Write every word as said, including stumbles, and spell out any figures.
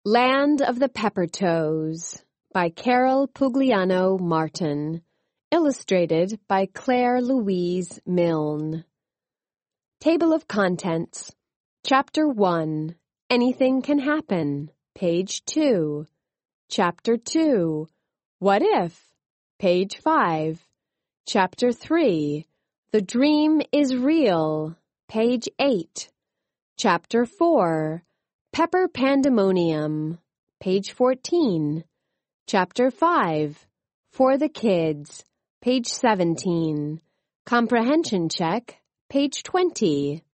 Land of the Peppertoes by Carol Pugliano Martin. Illustrated by Claire Louise Milne. Table of Contents. Chapter one. Anything Can Happen. Page two. Chapter two. What If? Page five. Chapter three. The Dream is Real. Page eight. Chapter four. Pepper Pandemonium. Page fourteen. Chapter five. For the Kids. Page seventeen. Comprehension Check. Page twenty.